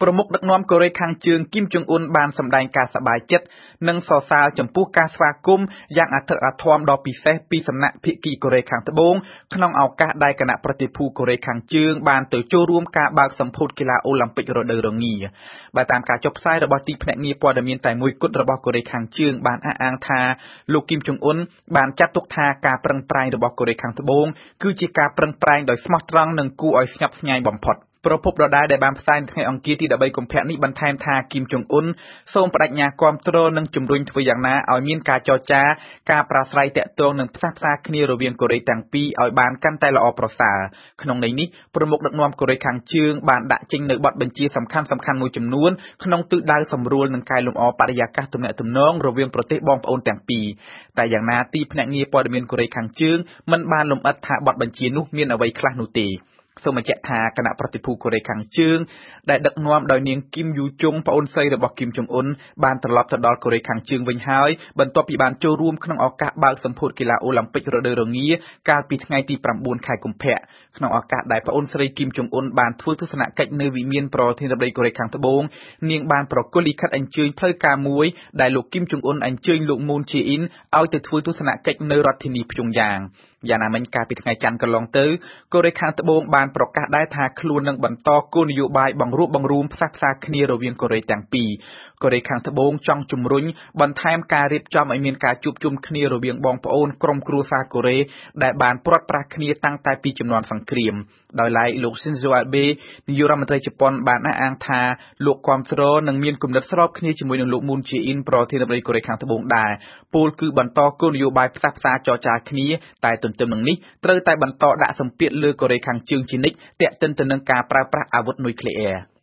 ប្រមុខដឹកនាំកូរ៉េខាងជើងគីមចុងអ៊ុនបានសម្ដែងការសប្បាយចិត្តនិងសរសើរចំពោះការស្វាគមន៍យ៉ាងអធិកអធមដ៏ពិសេសពីសំណាក់ភាគីកូរ៉េខាងត្បូងក្នុងឱកាសដែលគណៈប្រតិភូកូរ៉េខាងជើងបានទៅចូលរួមការបើកសម្ពោធកីឡាអូឡ িম্প ពិករដូវរងាបើតាមការចុះផ្សាយរបស់ទីភ្នាក់ងារព័ត៌មានតែមួយគត់របស់កូរ៉េខាងជើងបានអះអាងថាលោកគីមចុងអ៊ុនបានចាត់ទុកថាការប្រឹងប្រែងរបស់កូរ៉េខាងត្បូងគឺជាការប្រឹងប្រែងដោយស្មោះត្រង់និងគួរឲ្យស្ញប់ស្ញែងបំផុតប្រពន្ធដដែលបានផ្សាយនៅថ្ងៃអង្គារទី13កុម្ភៈនេះបន្ថែមថាគីមចុងអ៊ុនសូមបដិញ្ញាគាំទ្រនិងជំរុញធ្វើយ៉ាងណាឲ្យមានការចរចាការប្រាស្រ័យទាក់ទងនិងផ្សះផ្សាគ្នារវាងកូរ៉េទាំងពីរឲ្យបានកាន់តែល្អប្រសើរក្នុងន័យនេះប្រមុខដឹកនាំកូរ៉េខាងជើងបានដាក់ចេញនូវបទបញ្ជាសំខាន់ៗមួយចំនួនក្នុងទិសដៅសម្រួលនិងកែលម្អបរិយាកាសទំនាក់ទំនងរវាងប្រទេសបងប្អូនទាំងពីរតែយ៉ាងណាទីភ្នាក់ងារព័ត៌មានកូរ៉េខាងជើងមិនបានលម្អិតថាបទបញ្ជានោះមានអ្វីខ្លះនោះទេសូមបញ្ជាក់ថាគណៈប្រតិភូកូរ៉េខាងជើងដែលដឹកនាំដោយនាងគីមយូជុងប្អូនស្រីរបស់គីមចុងអ៊ុនបានត្រឡប់ទៅដល់កូរ៉េខាងជើងវិញហើយបន្ទាប់ពីបានចូលរួមក្នុងឱកាសបើកសម្ពោធកីឡាអូឡ িম্প ពិករដូវរងាកាលពីថ្ងៃទី9ខែកុម្ភៈក្នុងឱកាសដែលប្អូនស្រីគីមចុងអ៊ុនបានធ្វើទស្សនកិច្ចនៅវិមានប្រធានាធិបតីកូរ៉េខាងត្បូងនាងបានប្រគល់លិខិតអញ្ជើញផ្លូវការមួយដែលលោកគីមចុងអ៊ុនអញ្ជើញលោកមូនជេអ៊ីនឲ្យទៅធ្វើទស្សនកិច្ចនៅរដ្ឋធានីព្យុងយ៉ាងយ៉ាងណាមិញកាលពីថ្ងៃច័ន្ទកន្លងទៅកូរ៉េខាងត្បូងបានប្រកាសដែរថាខ្លួននឹងបន្តគោលនយោបាយបង្រួបបង្រួមផ្សះផ្សាគ្នារវាងកូរ៉េទាំងពីរកូរ៉េខាងត្បូងចង់ជំរុញបន្ថែមការរៀបចំឲ្យមានការជួបជុំគ្នារវាងបងប្អូនក្រុមគ្រួសារកូរ៉េដែលបានព្រាត់ប្រាសគ្នាតាំងតែពីជំនាន់សង្គ្រាមដោយឡែកលោក Shinzo Abe នាយករដ្ឋមន្ត្រីជប៉ុនបានអះអាងថាលោកគាំទ្រនិងមានគំនិតស្របគ្នាជាមួយនឹងលោកមូនជេអ៊ីនប្រធានាធិបតីកូរ៉េខាងត្បូងដែរពោលគឺបន្តគោលនយោបាយផ្សះផ្សាចរចាគ្នាតែទន្ទឹមនឹងនេះត្រូវតែបន្តដាក់សម្ពាធលើកូរ៉េខាងជើងជានិច្ចទាក់ទិនទៅនឹងការប្រើប្រាស់អាវុធនុយក្លេអ៊ែរ